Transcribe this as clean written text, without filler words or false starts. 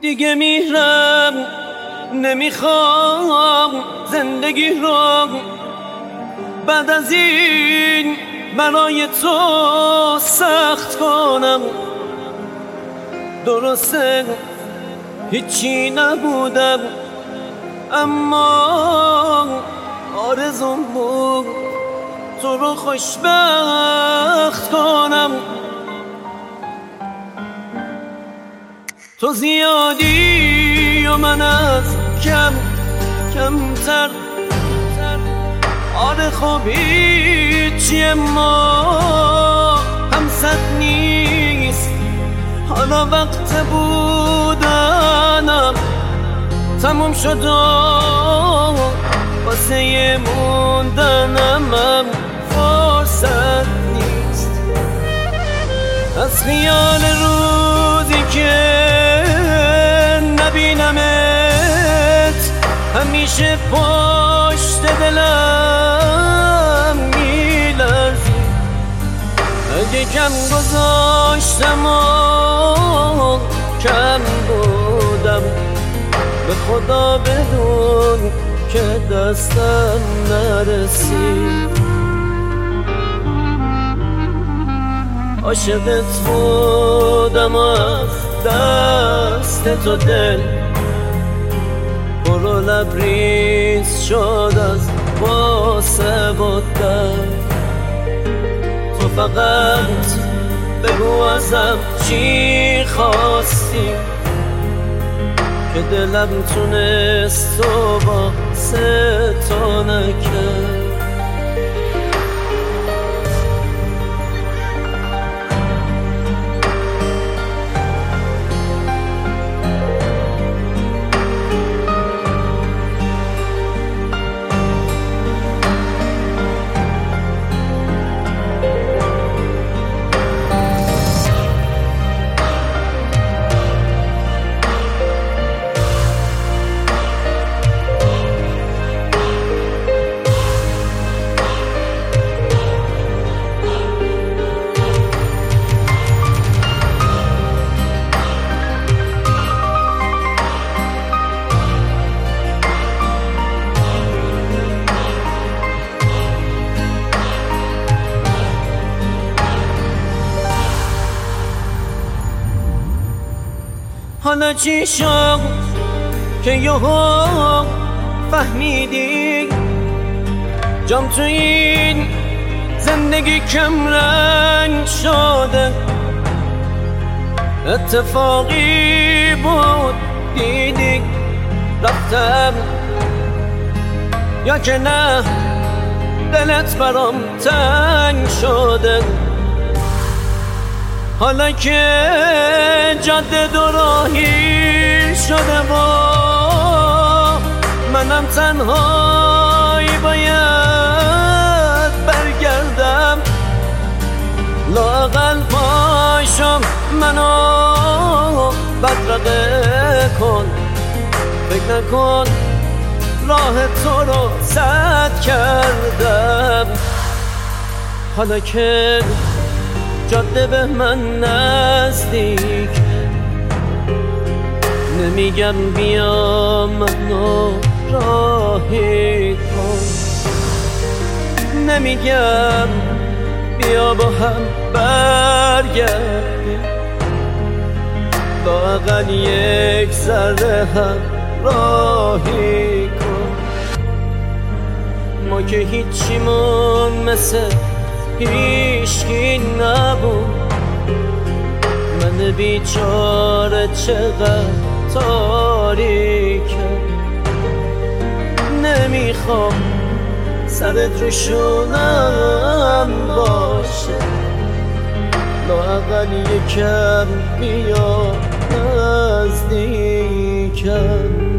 دیگه میرم، نمیخوام زندگی رو بعد از این برای تو سخت کنم. درسته هیچی نبودم، اما آرزوم بود تو رو خوشبخت کنم. تو زیادی و من از کمتر. آره خب هیچی ما هم صد نیست. حالا وقت بودنم تموم شد و واسه موندنم هم فرصت نیست. از خیال روزی که نبینمت همیشه پشت دلم میلرزی. اگه کم گذاشتم و کم بودم، به خدا بدون که دستم نرسید. عاشقت بودم از دست تو دل برو لبریز شد از واسه بودن. تو فقط بگو ازم چی خواستی که دلم تونست تو واسه تو نکرد. حالا چی شد که یهو فهمیدی جام تو این زندگی کم رنگ شده؟ اتفاقی بود دیدی رفتم، یا که نه دلت برام تنگ شده؟ حالا که جاده دوراهی شده و منم تنهایی باید برگردم، لااقل پاشم منو بدرقه کن. فکر نکن راه تو رو سد کردم. حالا که جاده به من نزدیک، نمیگم بیا منو راهی کن، نمیگم بیا با هم برگردیم، لااقل یک ذره هم راهی کن. ما که هیچیمون مثل هیچکی نبود. من بیچاره چقدر تاریکم، نمیخوام سرت رو شونم باشه، لااقل یکم بیا نزدیکم.